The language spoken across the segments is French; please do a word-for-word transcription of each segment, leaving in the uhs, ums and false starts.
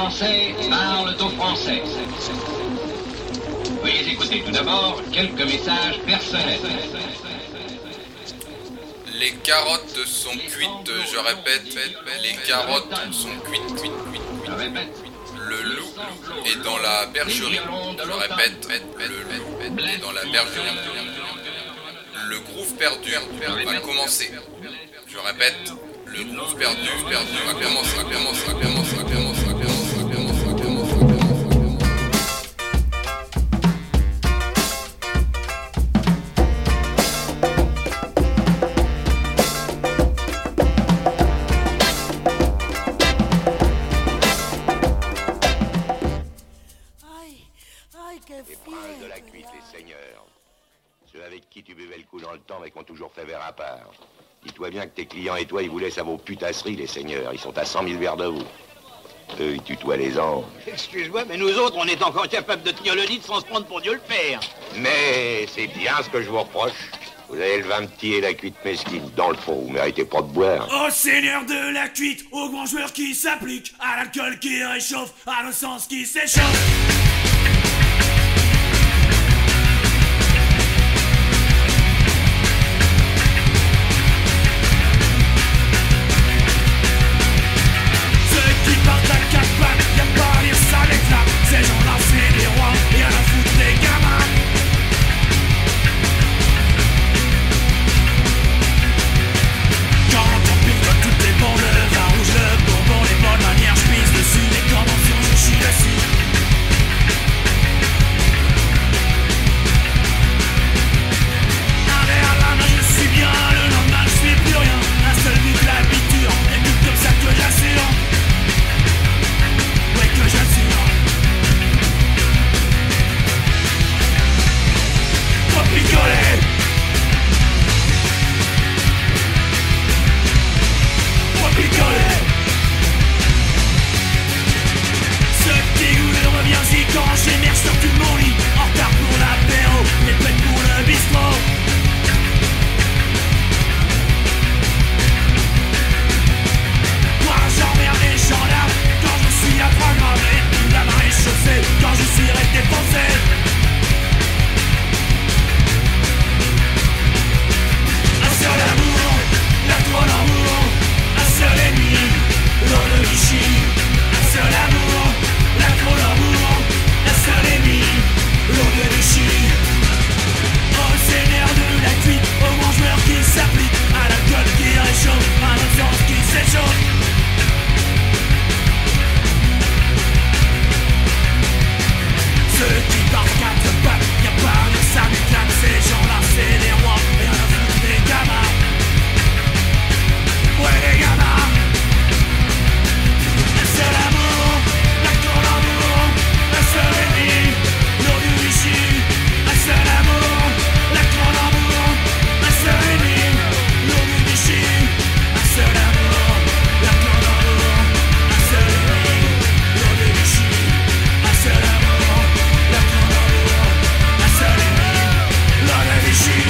Français parlent aux Français. Veuillez écouter tout d'abord quelques messages personnels. Les carottes sont cuites, je répète, les carottes sont cuites, cuites, cuites, cuites. Le loup est dans la bergerie, je répète, le loup est dans la bergerie. Le groove perdu va commencer, je répète, le groove perdu, perdu va commencer, va commencer, va commencer, va commencer, va commencer, va commencer, va commencer. Les princes de la cuite, les seigneurs. Ceux avec qui tu buvais le coup dans le temps mais qui ont toujours fait verre à part. Dis-toi bien que tes clients et toi, ils vous laissent à vos putasseries, les seigneurs. Ils sont à cent mille verres de vous. Eux, ils tutoient les anges. Excuse-moi, mais nous autres, on est encore capables de tenir le lit sans se prendre pour Dieu le Père. Mais c'est bien ce que je vous reproche. Vous avez le vin petit et la cuite mesquine. Dans le fond, vous méritez pas de boire. Au seigneur de la cuite, aux grands joueurs qui s'appliquent, à l'alcool qui réchauffe, à le sens qui s'échauffe. Ces gens-là c'est des rois et à la foutre des gamins. Quand on pique toutes les bandes, le vin rouge, le bourbon, les bonnes manières, je pisse dessus, les conventions, je chie dessus. Un verre à la main, je suis bien, le lendemain je suis plus rien. Un seul but, l'habitude, et tout comme ça que j'assure. Ouais que j'assure. Faut picoler, faut picoler. Ce petit goût de revient-y quand j'émerge sorti de mon lit. En retard pour l'apéro, mais prête pour le bistrot. Moi j'emmerde les gendarmes quand je suis à trois grammes. Et puis la main est chaussée quand je suis resté foncé. Un seul amour, la trône en mouvement. Un seul ennemi, l'eau de Vichy. Un seul amour, la trône en mouvement. Un seul ennemi, l'eau de Vichy. Au seigneur de la cuite, aux grands joueurs qui s'appliquent, à l'alcool qui réchauffe, à l'innocence qui s'échauffe. Ceux qui parlent quatre pattes, y'a pas de ça m'éclate. Ces gens-là c'est des rois et à la foutre des gamins. Ouais les gamins. Un seul amour, la cour d'amour. Un seul ennemi, l'eau du Vichy. Un seul amour, la cour d'amour. Un seul ennemi, l'eau du Vichy. Un seul amour, la cour d'amour. Un seul ennemi, l'eau du Vichy. Un seul amour, la cour d'amour. Un seul ennemi, l'eau du Vichy.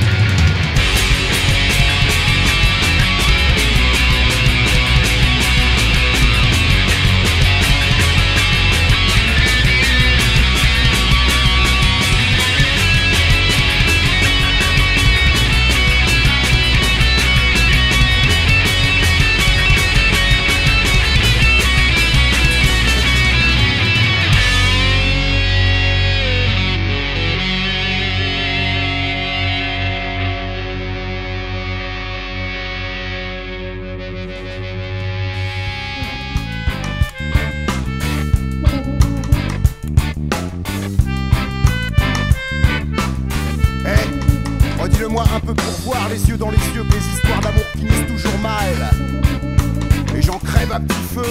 Eh, redis-le-moi un peu pour voir les yeux dans les yeux que les histoires d'amour finissent toujours mal. Et j'en crève à petit feu.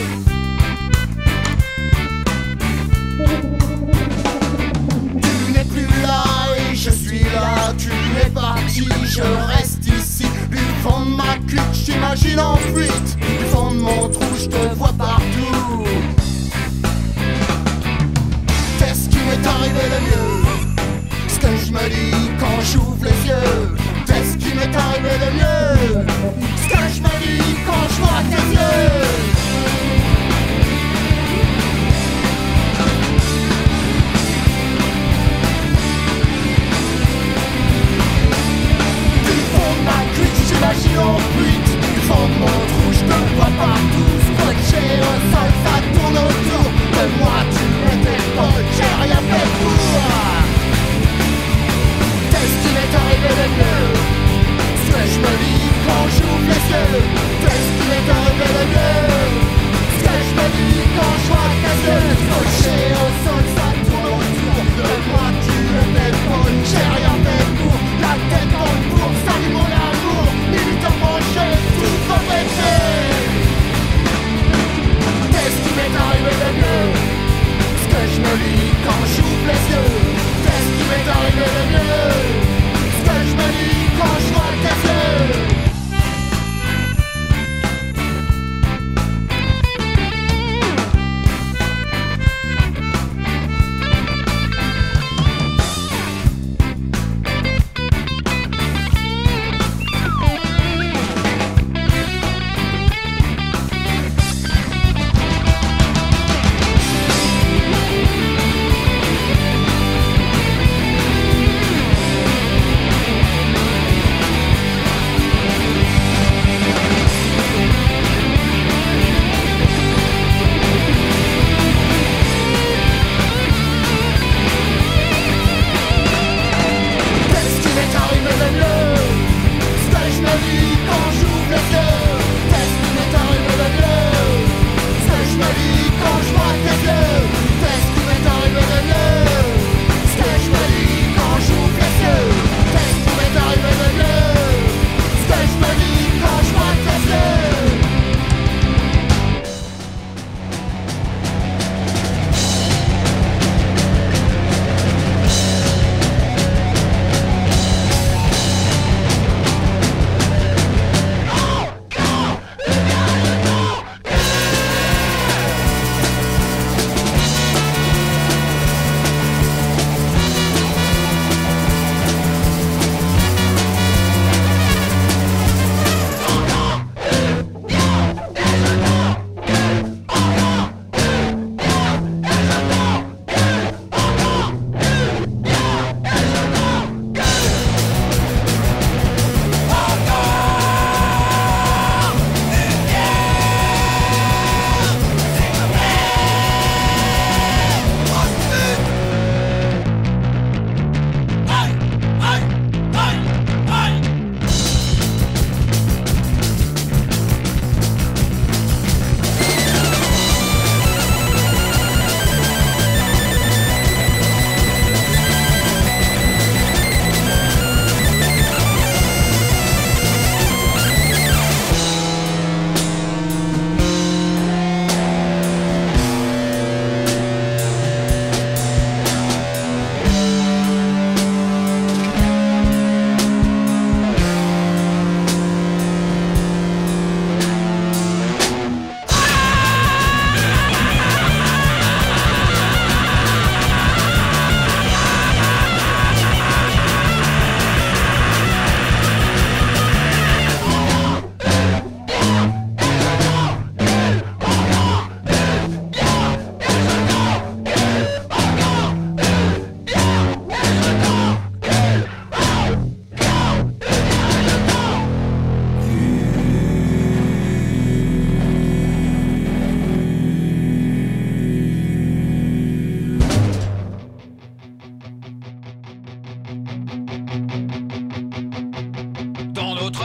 Tu n'es plus là et je suis là. Tu es parti, je reste ici. Du fond de ma cuite, j'imagine en fuite. Du fond de mon trou, je te vois partout. Qu'est-ce qui m'est arrivé de mieux? Ce que je me dis quand j'ouvre les yeux. Qu'est-ce qui m'est arrivé de mieux? Ce que je me dis quand je vois tes yeux.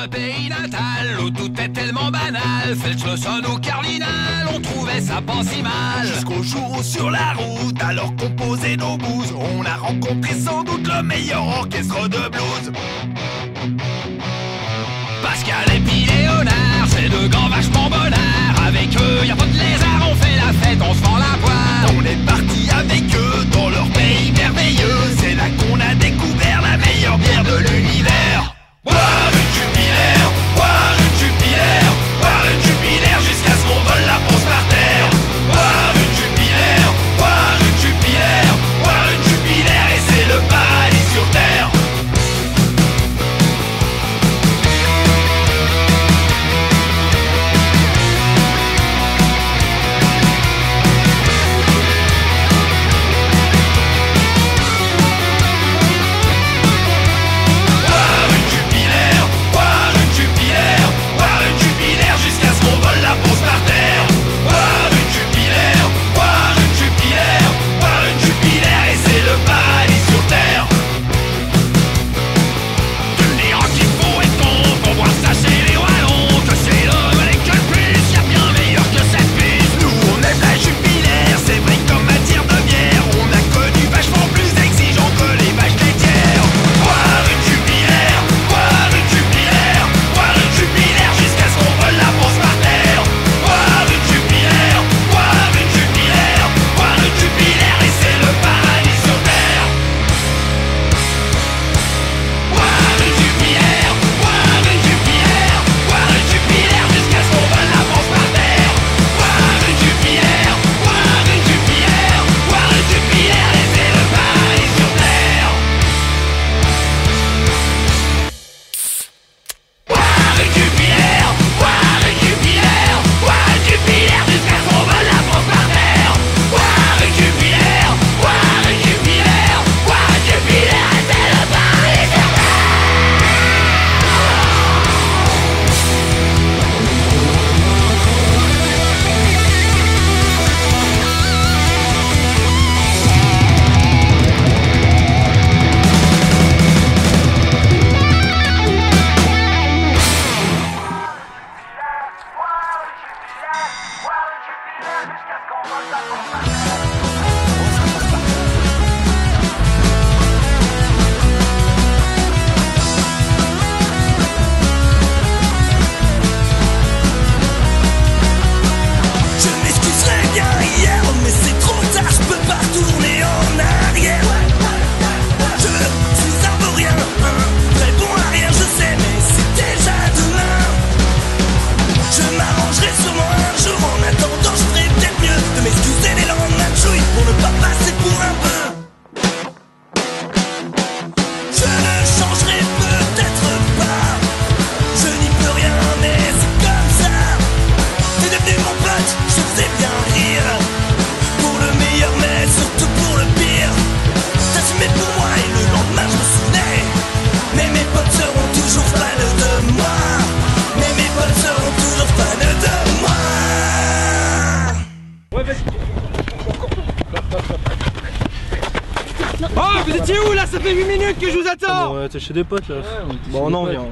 notre pays natal, où tout est tellement banal. Felch, Lawson ou Cardinal, on trouvait ça pas si mal. Jusqu'au jour où sur la route, alors qu'on posait nos bouses, on a rencontré sans doute le meilleur orchestre de blues. Pascal et puis Léonard, c'est deux gars vachement bonnards. Avec eux, y'a pas de lézard, on fait la fête, on se fend la poire. On est parti avec eux dans leur pays merveilleux. C'est là qu'on a découvert la meilleure bière de l'univers. Boire une Jupiler, boire une Jupiler, boire une Jupiler jusqu'à ce qu'on vole la France par terre. Boire une Jupiler, boire une Jupiler, boire une Jupiler et c'est le paradis sur terre. Oh, vous étiez où là? Ça fait huit minutes que je vous attends. Ouais, t'es chez des potes là. Ouais, bon, on en vient.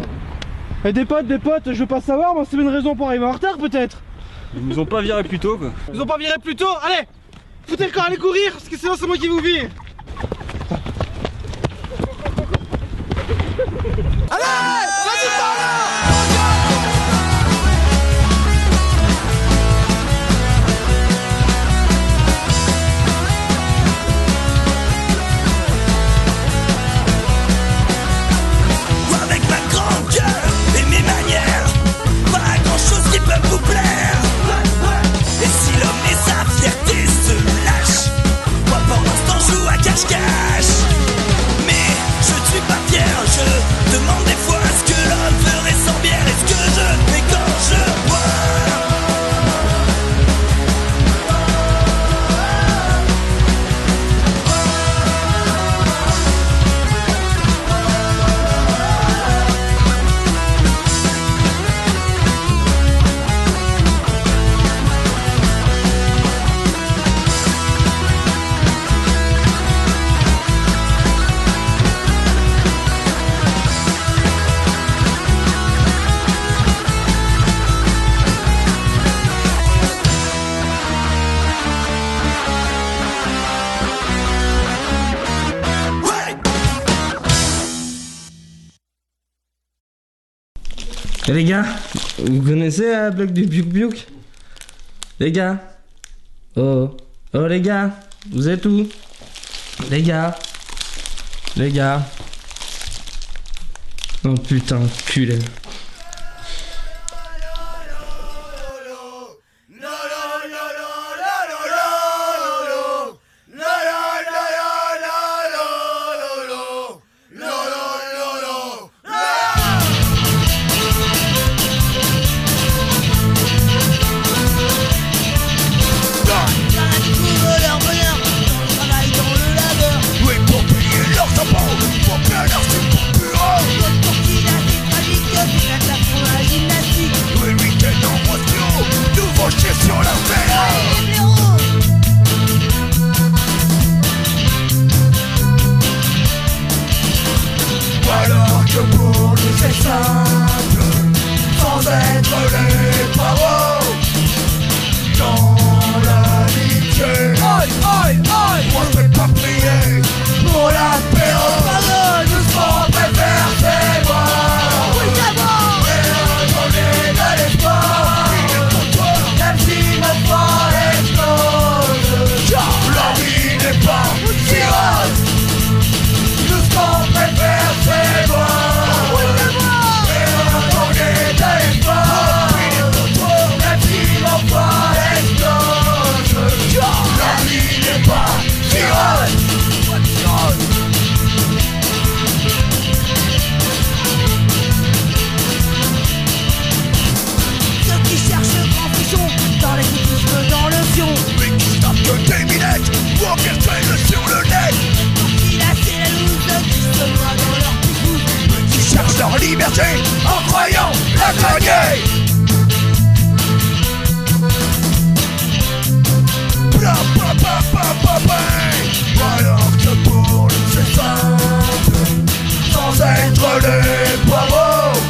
Et des potes, des potes, je veux pas savoir, moi c'est une raison pour arriver en retard peut-être. Ils nous ont pas viré plus tôt quoi. Ils nous ont pas viré plus tôt? Allez, foutez le corps, allez courir, parce que sinon c'est moi qui vous vire. Allez, vas-y par là. Vous plaire. Et si l'homme et sa fierté se lâchent, moi pour l'instant joue à cache-cache. Mais je ne suis pas fier, je demande des fois ce Et les gars, vous connaissez la blague du Biouk Biouk? Les gars? Oh, oh les gars, vous êtes où? Les gars? Les gars? Oh putain, culé. En croyant la gagner. Bla bla bla bla bla bla. Alors que pour nous c'est simple, sans être des poireaux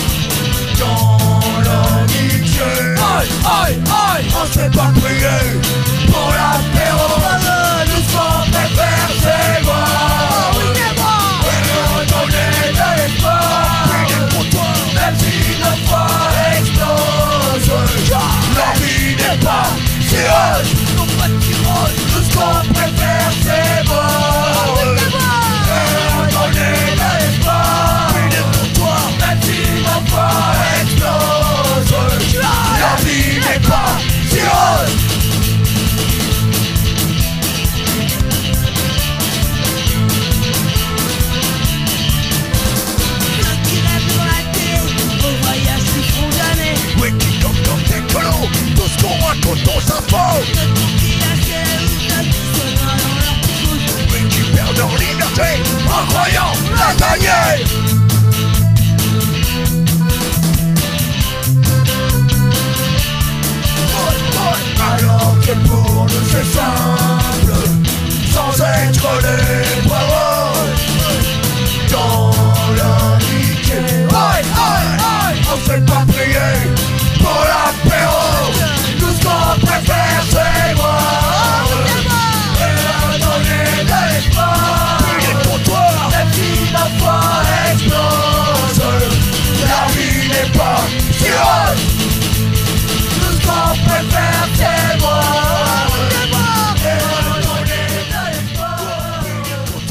dans l'amitié. Aïe aïe aïe, on s'est pas prié pour l'apéro. Nous sommes préfères, c'est moi. Et redonner de l'espoir. Même si notre foi explose, la vie n'est pas tireuse. Non pas tireuse. Tout ce qu'on préfère c'est mort. Et redonner de l'espoir. Même si notre foi explose, la vie n'est pas tireuse. Tout ce qu'on raconte on s'en fout. Mais qui perdent leur liberté en croyant la gagner. Alors que pour nous c'est simple, sans être des poireaux dans l'amitié. Aïe aïe aïe, on s'est pas prié pour l'apéro. Tout ce qu'on préfère c'est moi. Et redonner de l'espoir. Prier pour toi, même si ma foi explose. La vie n'est pas tireuse. Tout ce qu'on préfère c'est moi. Et redonner de l'espoir. Prier pour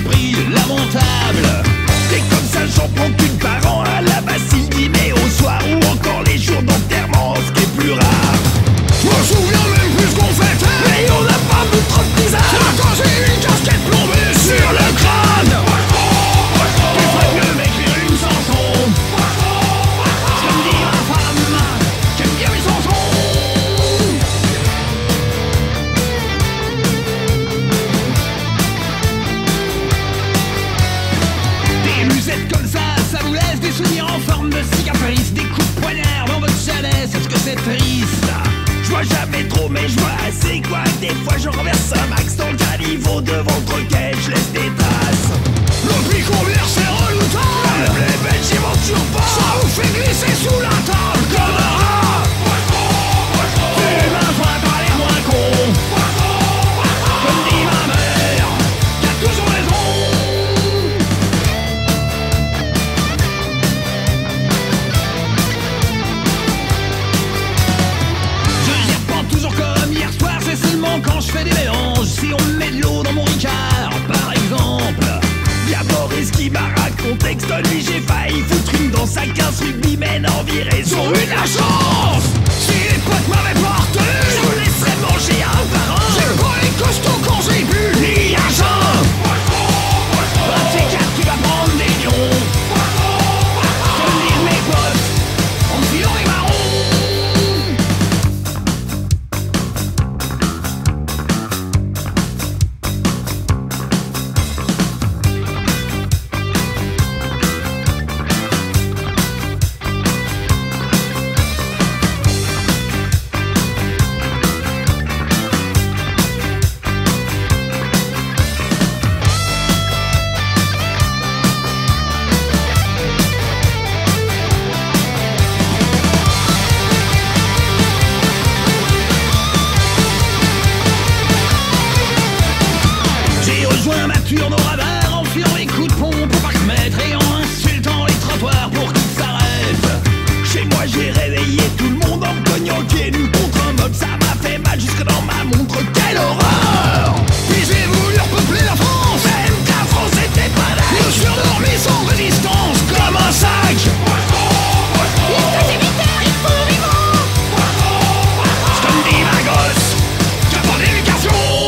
prix lamentables. Et comme ça j'en prends qu'une par an, à la basse-île dîner au soir, ou encore les jours d'enterrement, ce qui est plus rare. Je me souviens même plus ce qu'on fêtait, mais on n'a pas vu trop de bizarre. C'est quand j'ai une casquette plombée sur le crâne. Tu ferais mieux m'écrire une chanson. Je me dis ma femme, j'aime bien les chansons. Des musettes comme ça, ça vous laisse des souvenirs en forme de cicatrices, des coups de poignard dans votre chalet, est-ce que c'est triste? Je vois jamais trop mais je vois assez quoi. Des fois je renverse un max dans le caniveau devant le troquet, je laisse des traces. Le prix qu'on vire c'est redoutable. Les belles j'y vont toujours pas. Ça vous fait glisser sous la table comme un rat. Fume un joint par les moins cons. Comme dit ma mère, qui a toujours raison. Toujours comme hier soir, c'est seulement quand je fais des mélanges. Si on met de l'eau dans mon ricard, par exemple. Y'a Boris qui m'a raconté que cette nuit j'ai failli foutre une danse à quinze rugbymen en virée sur une la chance. Si les potes m'avaient porté, je vous laisserais manger un par un. J'ai pas les costauds quand j'ai bu, ni à jeun. Un petit quatre qui va prendre des lions. Je me dis mes potes, en me filant les marrons. Nos radars en filant les coups de pompe au parc-mètre et en insultant les trottoirs pour qu'ils s'arrêtent. Chez moi j'ai réveillé tout le monde en me cognant le pied nu contre un meuble. Ça m'a fait mal jusque dans ma montre, quelle horreur. Puis j'ai voulu repeupler la France, même que la France était pas là. Je me suis endormi sans résistance comme un sac. Il fait des viteurs, il faut vivant. Je te me dis ma gosse, t'as pas d'éducation.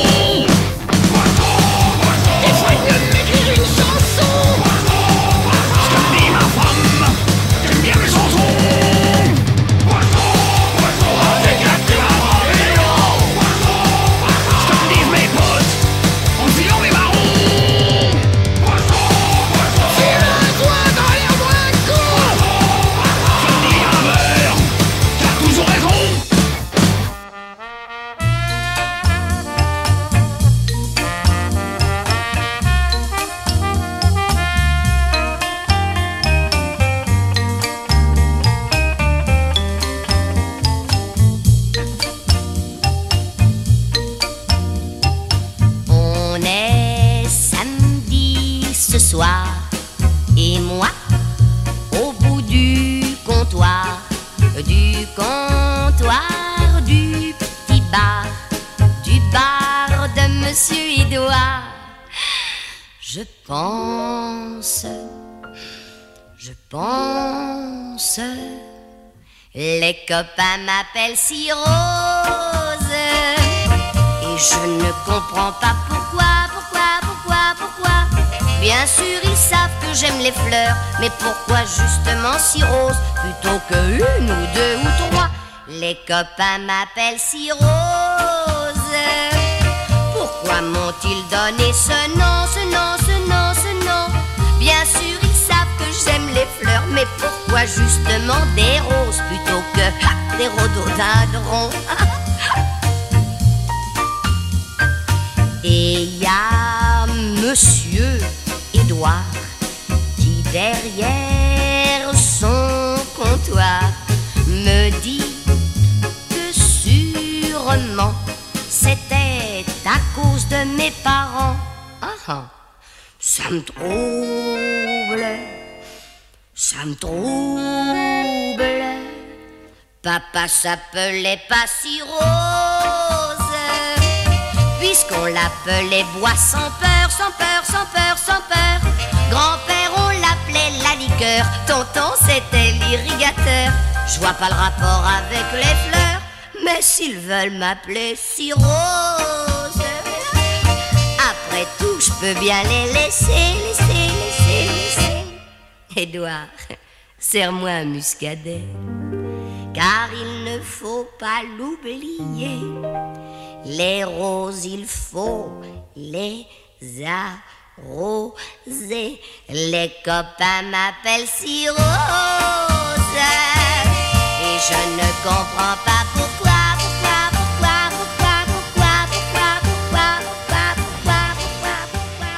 Et moi, au bout du comptoir, du comptoir, du petit bar, du bar de Monsieur Édouard, je pense, je pense, les copains m'appellent si Rose, et je ne comprends pas pourquoi, pourquoi, pourquoi, pourquoi. Bien sûr ils savent que j'aime les fleurs, mais pourquoi justement si rose plutôt que une ou deux ou trois? Les copains m'appellent si Rose. Pourquoi m'ont-ils donné ce nom, ce nom, ce nom, ce nom? Bien sûr ils savent que j'aime les fleurs, mais pourquoi justement des roses plutôt que ha, des rhododendrons? Et il y a Monsieur Édouard qui derrière son comptoir me dit que sûrement c'était à cause de mes parents. Ah ah, ça me trouble, ça me trouble. Papa s'appelait pas si Rose, puisqu'on l'appelait Bois sans peur sans peur, sans peur, sans peur. Grand-père, on l'appelait la liqueur. Tonton, c'était l'irrigateur. Je vois pas le rapport avec les fleurs, mais s'ils veulent m'appeler si rose, après tout, je peux bien les laisser, laisser, laisser, laisser. Édouard, serre-moi un muscadet, car il ne faut pas l'oublier. Les roses, il faut les arroser. Les copains m'appellent si rose, et je ne comprends pas pourquoi, pourquoi, pourquoi, pourquoi, pourquoi, pourquoi, pourquoi, pourquoi, pourquoi, pourquoi, pourquoi,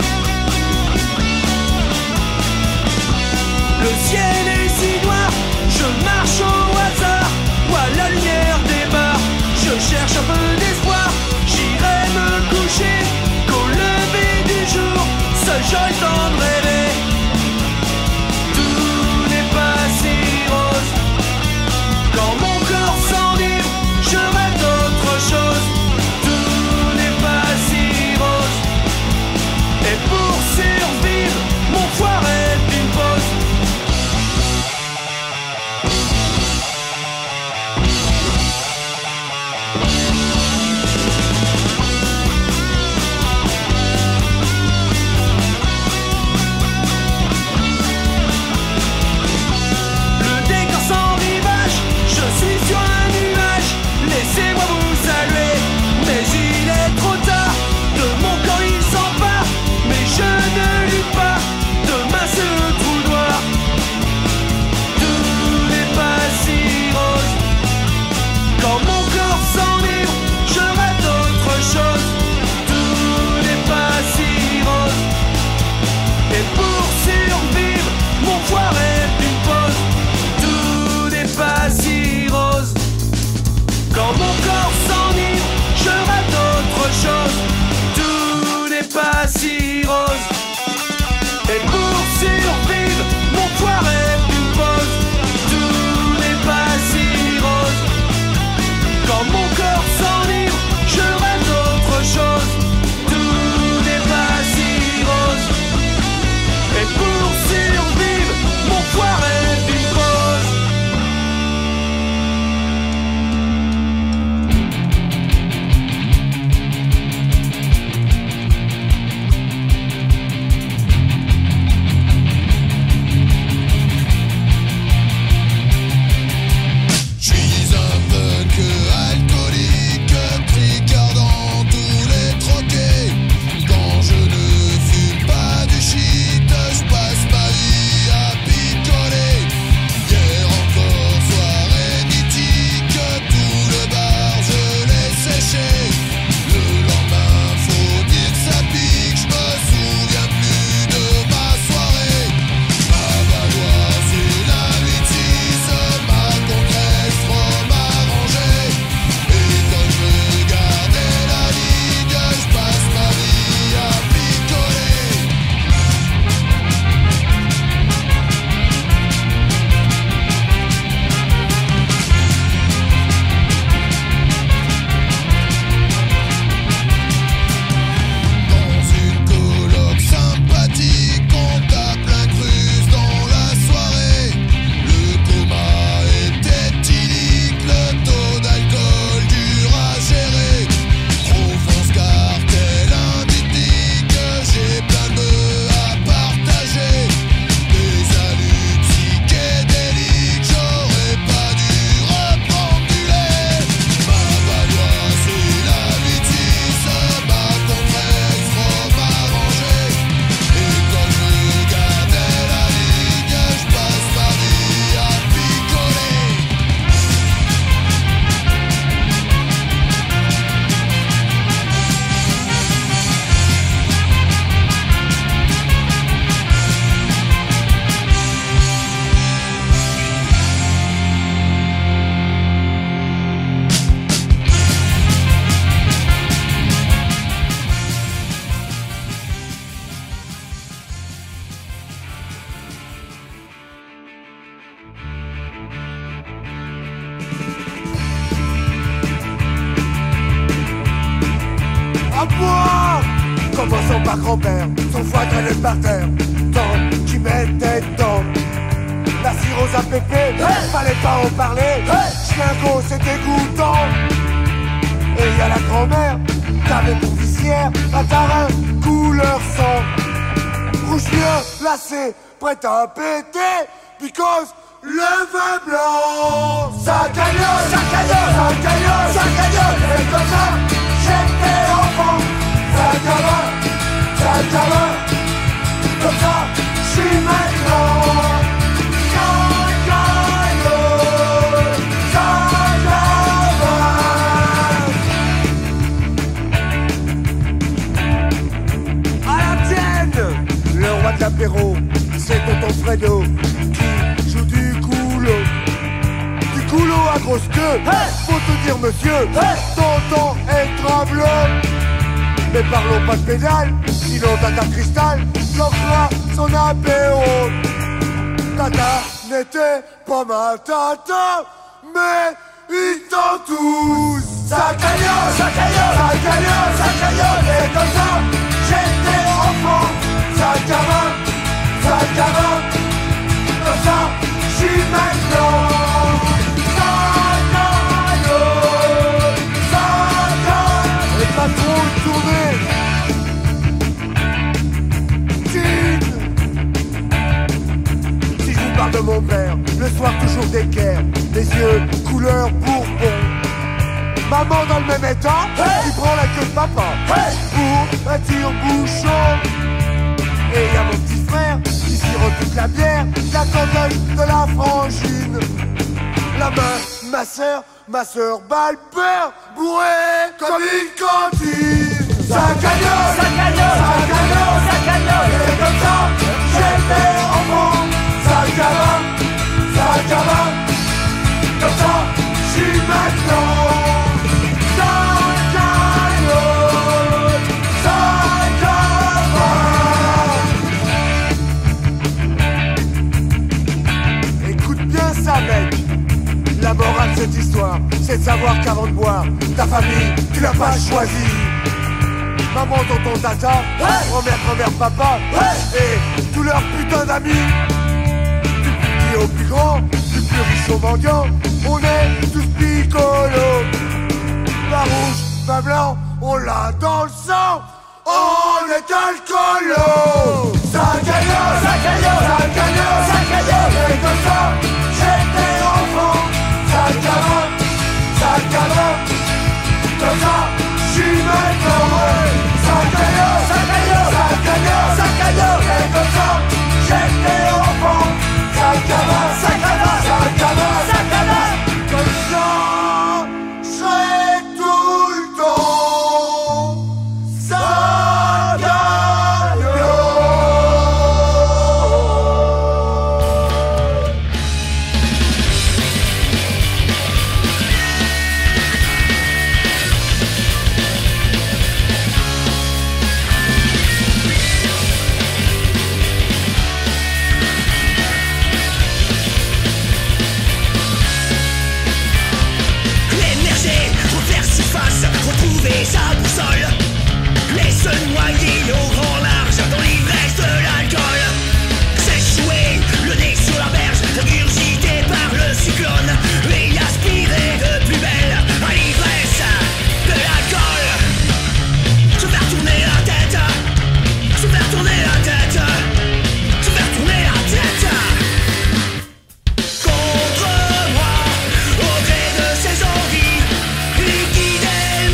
Le ciel est si noir, Commençons par grand-père, son foie traînait par terre, tant qu'il mettait dedans la cirrhose à pépé, hey, fallait pas en parler, hey, Schlingo c'est dégoûtant. Et y a la grand-mère, t'avais pour vicière un tarin couleur sang, rouge bien lacé, prête à péter, because le vin blanc, ça cagnotte, ça cagnotte, ça cagnotte, ça cagnotte. Et comme ça, j'étais enfant, ça cagnotte, ça cagnotte. Comme ça, j'suis maintenant. Le roi de l'apéro, c'est tonton Fredo qui joue du coulo. Du coulo à grosse queue, hey, faut te dire monsieur, hey, tonton est travelot. Mais parlons pas de pédale, sinon Tata Cristal bloquera son apéro. Tata n'était pas ma tata, mais ils t'en tous. Ça cagnotte, ça cagnotte, ça cagnotte, ça cagnotte. Et comme ça, j'étais enfant. Ça cagnotte, ça cagnotte. Comme ça, j'suis maintenant. Ça cagnotte, ça cagnotte. Et pas trop tourner. Si je vous parle de mon père, le soir toujours d'équerre, les yeux couleur bourbon. Maman dans le même état, hey, qui prend la queue de papa, hey, pour un tire-bouchon. Et y'a mon petit frère qui sirote toute la bière, la cantonne de la frangine. La main, ma sœur, ma sœur bat le père, bourré comme une cantine. Ça cagnotte, ça cagnotte, ça cagnotte, ça cagnotte. Et comme ça, j'étais enfant. Ça cagnotte, ça cagnotte. Comme ça, j'suis maintenant. Mec, la morale de cette histoire, c'est de savoir qu'avant de boire, ta famille, tu l'as pas choisie. Maman, tonton, tata, hey, grand-mère, grand-mère, papa, hey, et tous leurs putains d'amis. Du plus petit au plus grand, du plus riche au mendiant, on est tous picolos. Vin rouge, vin blanc, on l'a dans le sang, on est alcoolo. Ça cagnotte, ça cagnotte, ça cagnotte, ça cagnotte. Et comme ça, j'étais enfant. Ça cagnotte, ça cagnotte. Comme ça, j'suis maintenant. Ça cagnotte, ça cagnotte, ça cagnotte, ça cagnotte. Et comme ça, j'étais enfant. Ça cagnotte, ça cagnotte, ça cagnotte, ça cagnotte. Comme ça, j'serai tout le temps. Ça cagnotte. Retrouver sa boussole, mais se noyer au grand large dans l'ivresse de l'alcool. S'échouer, le nez sur la berge, regurgité par le cyclone, et aspirer de plus belle à l'ivresse de l'alcool. Se faire tourner la tête, se faire tourner la tête, se faire tourner la tête. Contre moi, au gré de ses envies, liquider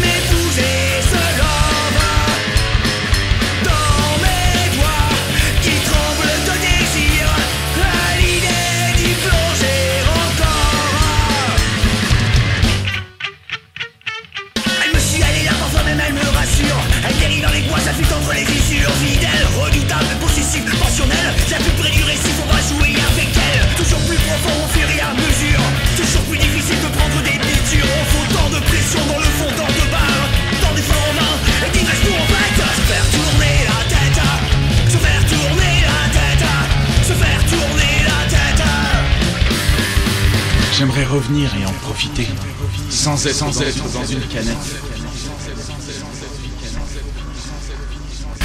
entre les fissures, fidèle, redoutable, possessive, passionnelle. La plus près du récit, faudra jouer avec elle. Toujours plus profond au fur et à mesure. Toujours plus difficile de prendre des piqûres. On faut tant de pression dans le fond, dans de bar, dans des flancs en main, et qui reste tout en fait. Se faire tourner la tête, se faire tourner la tête, se faire tourner la tête. J'aimerais revenir et en profiter, sans être, sans être dans une canette.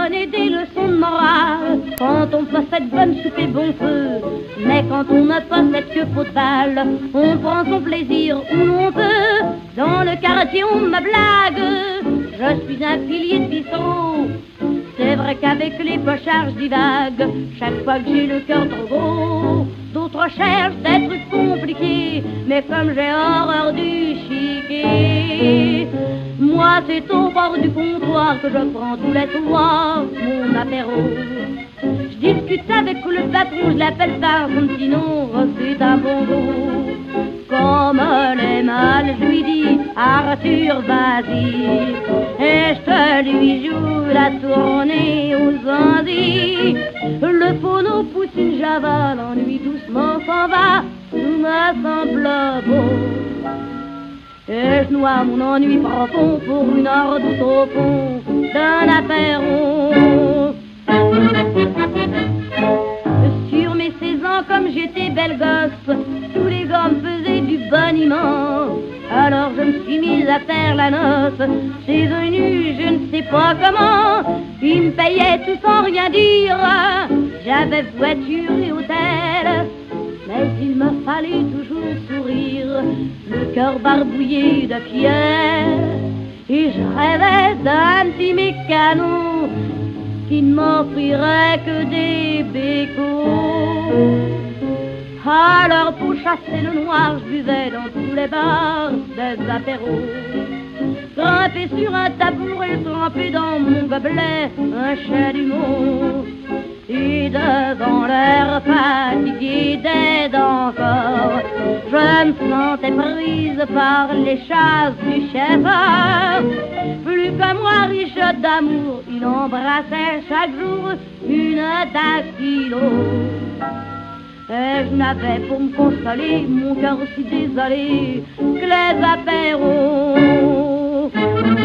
donner des leçons de morale quand on possède bonne soupe et bon feu. Mais quand on ne possède que peau de balle, on prend son plaisir où l'on peut. Dans le quartier on me blague, je suis un pilier de bistrot. C'est vrai qu'avec les pochards je divague, chaque fois que j'ai le cœur trop gros. D'autres cherchent des trucs compliqués, mais comme j'ai horreur du chiquet, moi c'est au bord du comptoir que je prends tous les soirs mon apéro. Je discute avec le patron, je l'appelle par son petit nom, c'est un bon dos. Comme les mâles, je lui dis Arthur, vas-y, et je te lui joue la tournée aux Antilles. Le phono pousse une java, l'ennui doucement s'en va, tout me semble beau. Et je noie mon ennui profond pour une heure d'août au fond d'un apéro. Sur mes seize ans, comme j'étais belle gosse, tous les gars me faisaient du boniment. Alors je me suis mise à faire la noce. C'est venu, je ne sais pas comment. Ils me payaient tout sans rien dire. J'avais voiture et hôtel, mais il me fallait toujours sourire, le cœur barbouillé de pierre. Et je rêvais d'un petit mécano qui ne m'offrirait que des bécots. Alors pour chasser le noir, je buvais dans tous les bars des apéros. Grimpé sur un tabouret, trempé dans mon gobelet un chalumeau. Et devant l'air fatigué des danseurs, je me sentais prise par les chasses du chef. Plus que moi, riche d'amour, il embrassait chaque jour une dactylo. Et je n'avais pour me consoler mon cœur si désolé que les apéros.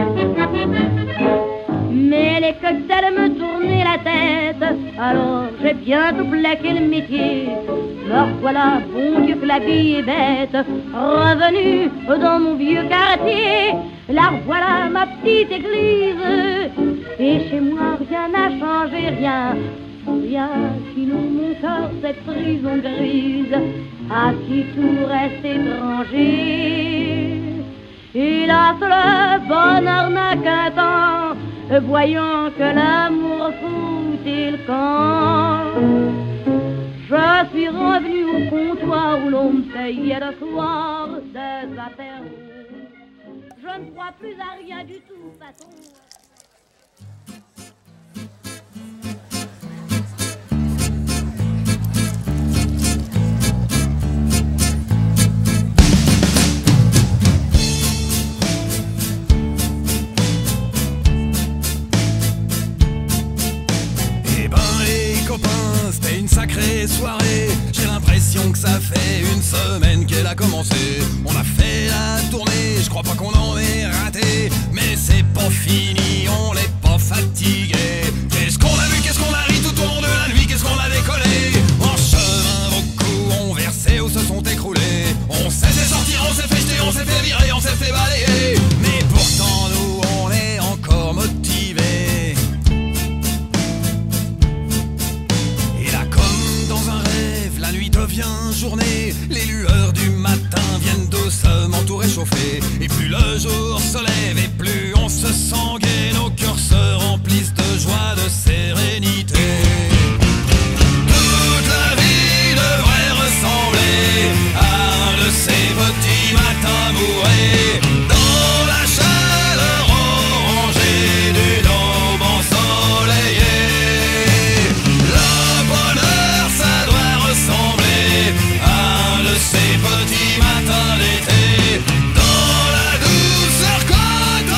Mais les cocktails me tournaient la tête, alors j'ai bientôt plaqué le métier. Alors voilà, bon Dieu que la vie est bête, revenue dans mon vieux quartier. Là voilà ma petite église, et chez moi rien n'a changé, rien. Rien qui noue mon cœur, cette prison grise, à qui tout reste étranger. Hélas, le bonheur n'a qu'un temps, voyant que l'amour foutait le camp. Je suis revenu au comptoir où l'on me payait le soir des apéros. Je ne crois plus à rien du tout, patron. C'était une sacrée soirée, j'ai l'impression que ça fait une semaine qu'elle a commencé. On a fait la tournée, je crois pas qu'on en ait raté, mais c'est pas fini, on n'est pas fatigué. Qu'est-ce qu'on a vu, qu'est-ce qu'on a ri tout au long de la nuit, qu'est-ce qu'on a décollé. En chemin, beaucoup ont versé ou se sont écroulés. On s'est fait sortir, on s'est fait jeter, on s'est fait virer, on s'est fait balayer. Mais pourtant nous, on est encore motivés. Devient journée, les lueurs du matin viennent doucement tout réchauffer. Et plus le jour se lève et plus on se sent gai, nos cœurs se remplissent de joie, de sérénité. Toute la vie devrait ressembler à un de ces petits matins bourrés, dans la chaleur orangée d'une aube ensoleillée. Le bonheur, ça doit ressembler à un de ces petits matins d'été, dans la douceur côte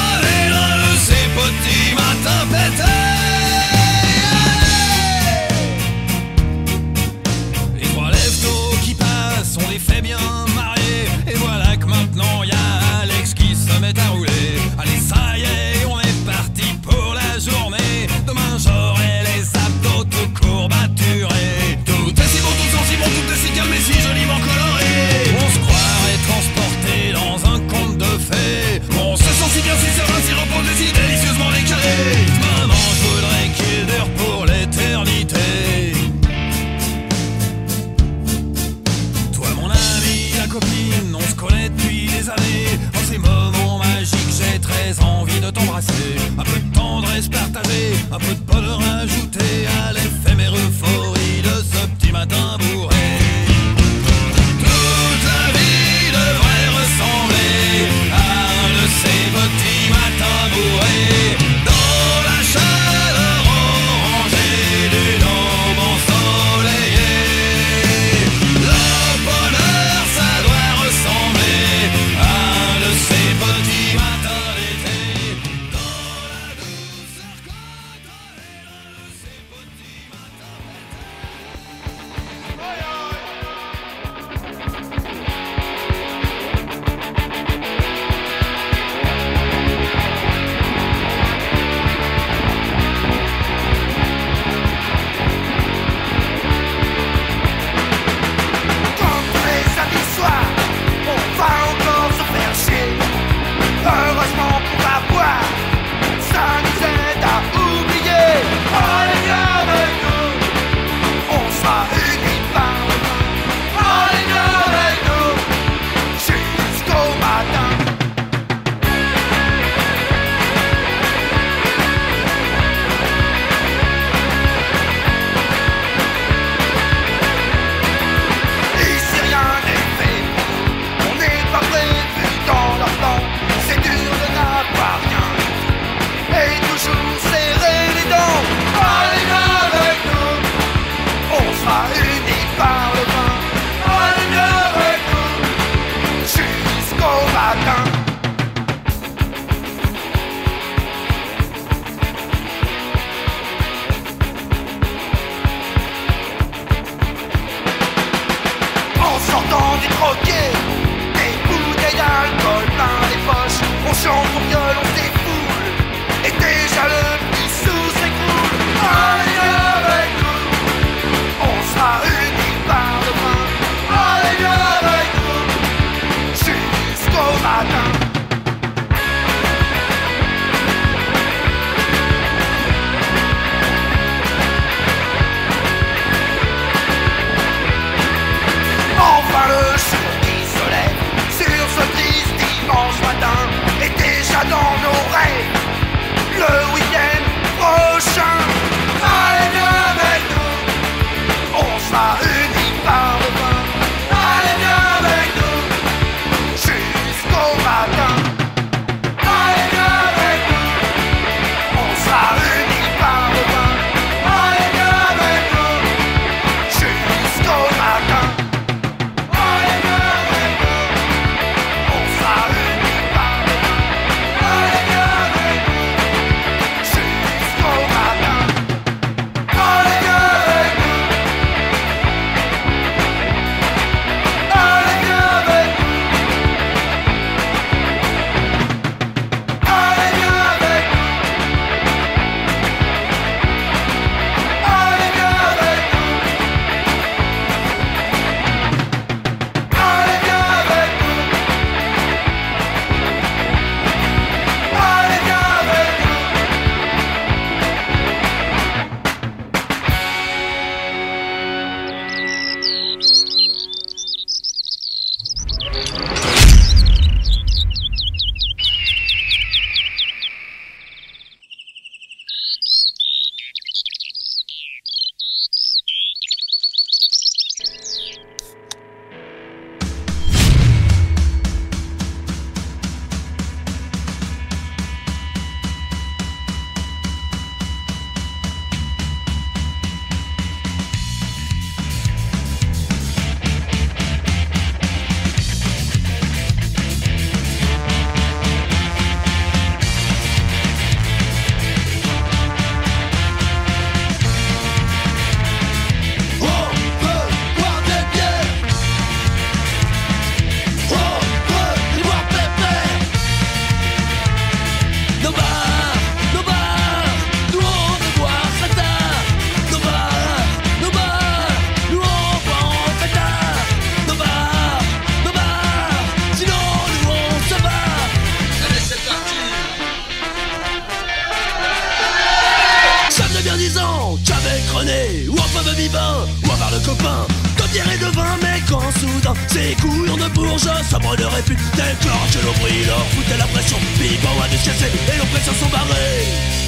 Non, qu'avec René, ou un peu de vivant, ou avoir le copain de bière et de vin, mais quand soudain ces couillons de bourgeois sobre de répute déclenchent le bruit, leur foutaient la pression. Pipon a dû se casser et nos pressions sont barrées.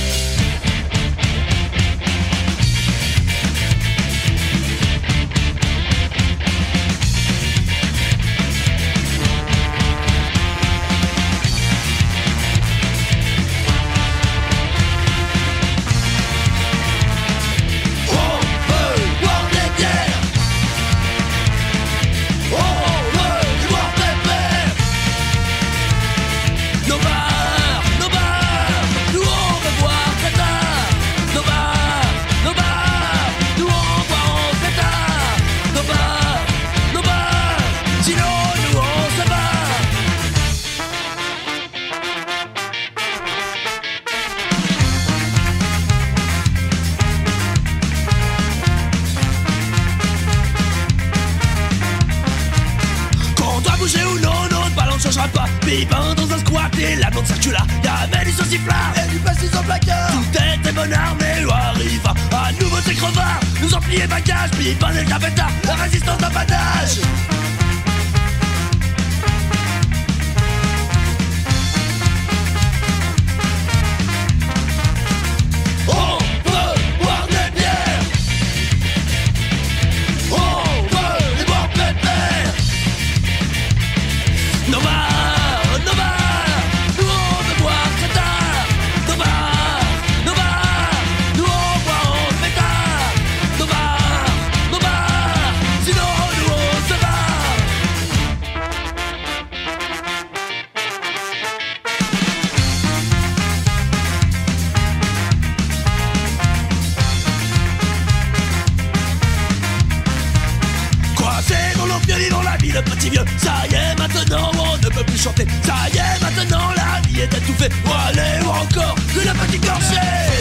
Pipin dans un squat et la blonde circula. Y'avait du sauciflard et du pastis en placard. Tout était bon armé où arriva à nouveau ces crevards. Nous en plier bagages, Pipin et le capétard. La résistance d'abattage. On veut boire des bières. On veut les boire pépères. Non bah le petit vieux, ça y est maintenant on ne peut plus chanter. Ça y est maintenant la vie est étouffée. Ou allez ou encore une petite gorgée.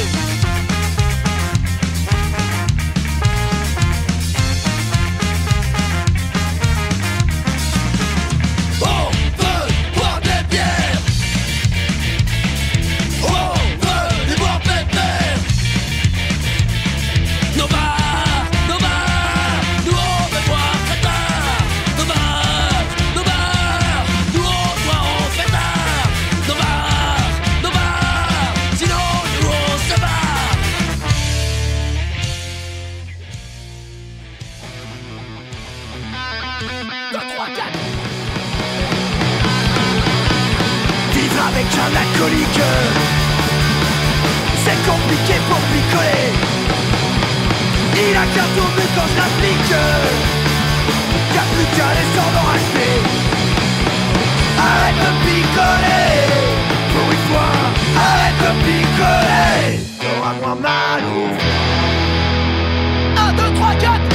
Avec un alcoolique, c'est compliqué pour picoler. Il a qu'un tour but quand je l'applique. Y'a plus qu'à descendre en H P. Arrête de picoler. Pour une fois, arrête de picoler. T'auras moins mal au un, deux, trois, quatre.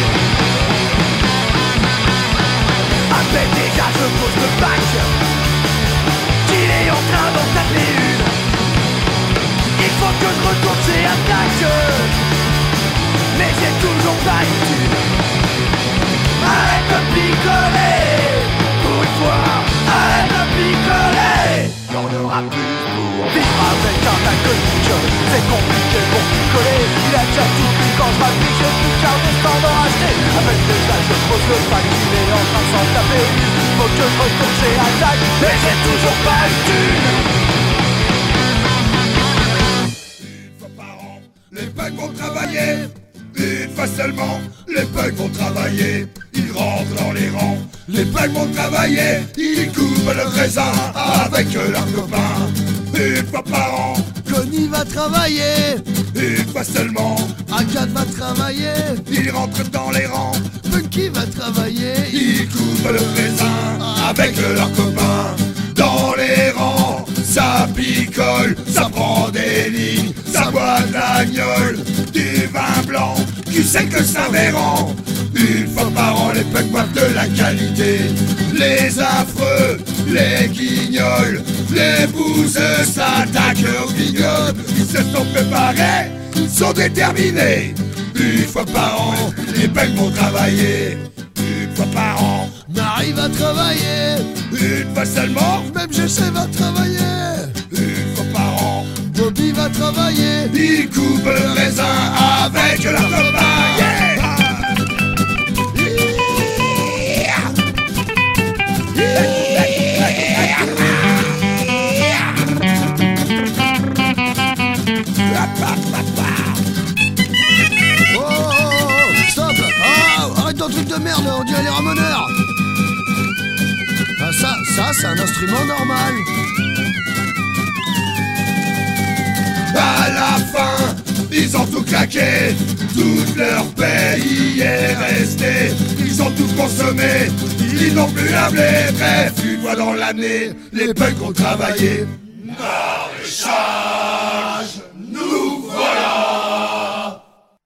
Appelle déjà, je pose le bac. Il est en train d'en taper une. Il faut que je retourne chez Attaque. Mais j'ai toujours pas une thune. Arrête de picoler. Pour une fois, arrête de picoler. Y'en aura plus pour vivre avec un alcoolique. C'est compliqué pour picoler. Il a déjà tout pris quand je m'applique. J'ai plus qu'un destin d'en acheter. Avec déjà je pose le pack. Il est en train de s'en taper une. Faut que je retourne chez Attaque. Mais j'ai toujours pas une thune. Une fois par an, les punks vont travailler. Une fois seulement, les punks vont travailler. Ils rentrent dans les rangs. Les punks vont travailler. Ils coupent le raisin avec leurs copains. Une fois par an, Connie va travailler. Une fois seulement, Agathe va travailler. Ils rentrent dans les rangs. Punky va travailler. Ils coupent le raisin avec leurs copains. Dans les rangs, ça picole, ça prend des lignes, ça boit de la gueule, du vin blanc, qui sait que ça véran. Une fois par an, les punks boivent de la qualité. Les affreux, les guignols, les bouseux s'attaquent aux bignoles. Ils se sont préparés, ils sont déterminés. Une fois par an, les punks vont travailler. Une fois par an, Marie va travailler. Une fois seulement, même G C va travailler. Une fois par an, Bobby va pas travailler. Ils coupent le raisin avec leurs copains. Yeah. Oh, oh, oh, stop. Ah, arrête ton truc de merde, on dirait les ramoneurs. Ah, ça, ça, c'est un instrument normal. À la fin, ils ont tout claqué. Tout leur pays est resté. Ils ont tout consommé. Ils n'ont plus un blé. Bref, une fois dans l'année, les punks ont travaillé. Maréchage, nous voilà.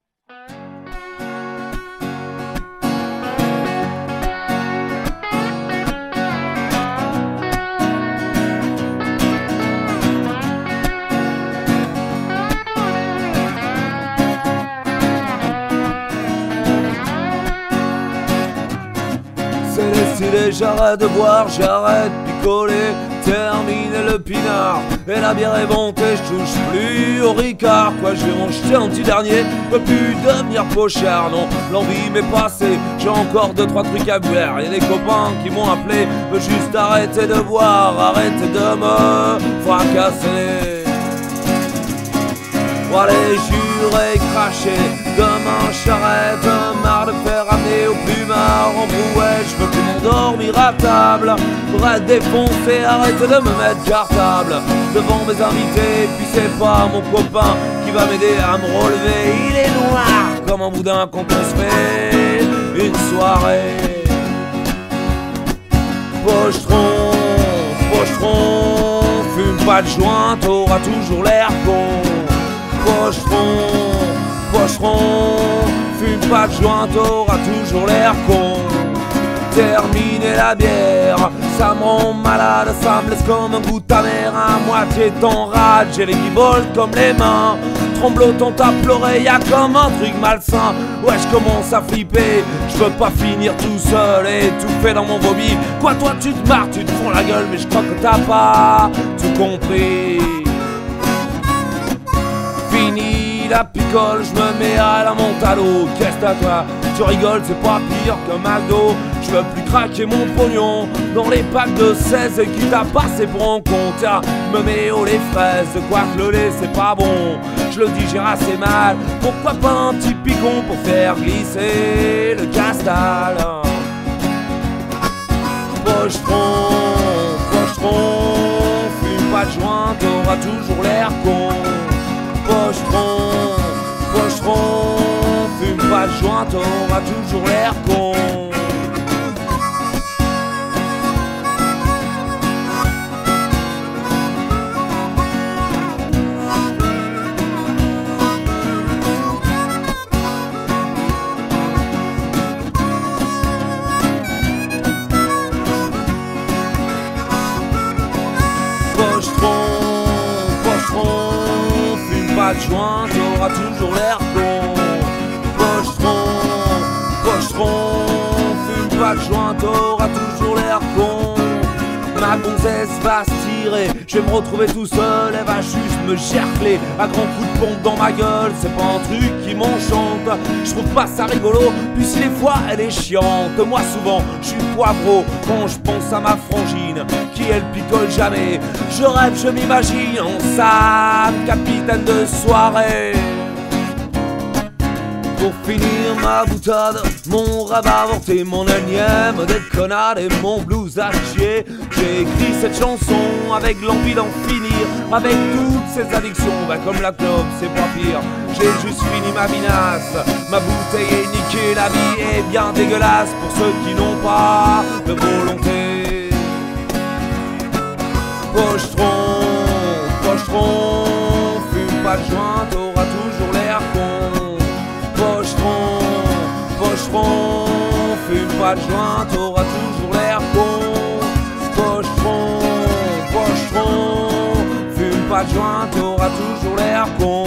C'est décidé, j'arrête de boire, j'arrête de picoler, termine le pinard. Et la bière est montée, je touche plus au Ricard. Quoi, je vais m'en jeter un petit dernier, peux plus devenir pochard. Non, l'envie m'est passée, j'ai encore deux trois trucs à boire. Y'a des copains qui m'ont appelé, veux juste arrêter de boire, arrêter de me fracasser. Pour aller jurer, cracher, demain j'arrête, marre de faire amener au plumard en brouette, je veux plus m'endormir à table, bref défoncer, arrêtez de me mettre cartable devant mes invités, puis c'est pas mon copain qui va m'aider à me relever, il est noir comme un boudin quand on se fait une soirée. Pochetron, pochetron, fume pas de joint, t'auras toujours l'air con. Pocheron, pocheron, fume pas de joint, t'auras toujours l'air con. Terminer la bière, ça me rend malade, ça me laisse comme un goût amer. À moitié t'enrage, j'ai les qui volent comme les mains. Tremblotant à pleurer, y'a comme un truc malsain. Ouais, je commence à flipper, je veux pas finir tout seul et étouffé dans mon vomi. Quoi, toi tu te marres, tu te fends la gueule, mais je crois que t'as pas tout compris. Fini la picole, je me mets à la monte à l'eau. Qu'est-ce que t'as toi? Tu rigoles, c'est pas pire que McDo. Je veux plus craquer mon pognon dans les packs de seize et quitte à passer pour un con. Tiens, je me mets au lait fraise, de quoi que le lait c'est pas bon. Je le digère assez mal, pourquoi pas un petit picon pour faire glisser le castal. Pochetron, pochetron, fume pas de joint, t'auras toujours l'air con. Pochetron, pochetron, fume pas de joint, t'auras toujours l'air con. Pochetron, pochetron, fume pas de joint, t'auras toujours l'air con. Pochetron, pochetron, fume pas de joint, t'auras toujours l'air con. Ma gonzesse va se tirer, je vais me retrouver tout seul, elle va juste me gercler à grands coups de pompe dans ma gueule, c'est pas un truc qui m'enchante. Je trouve pas ça rigolo, puis si des fois elle est chiante. Moi souvent, je suis poivreau quand je pense à ma frangine, qui elle picole jamais. Je rêve, je m'imagine en Sam, capitaine de soirée. Pour finir ma boutade, mon rabat avorté, mon énième déconnade et mon blues à chier. J'ai écrit cette chanson avec l'envie d'en finir avec toutes ces addictions, bah comme la clope c'est pas pire. J'ai juste fini ma binasse, ma bouteille est niquée, la vie est bien dégueulasse pour ceux qui n'ont pas de volonté. Pochetron, pochetron, fume pas de joint, t'auras toujours l'air con. Pochetron, pochetron, fume pas de joint, t'auras toujours l'air con. Pochetron, pochetron, fume pas de joint, t'auras toujours l'air con.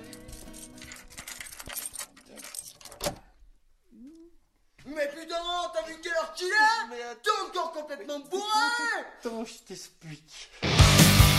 Mais putain, bourré. Attends, je t'explique.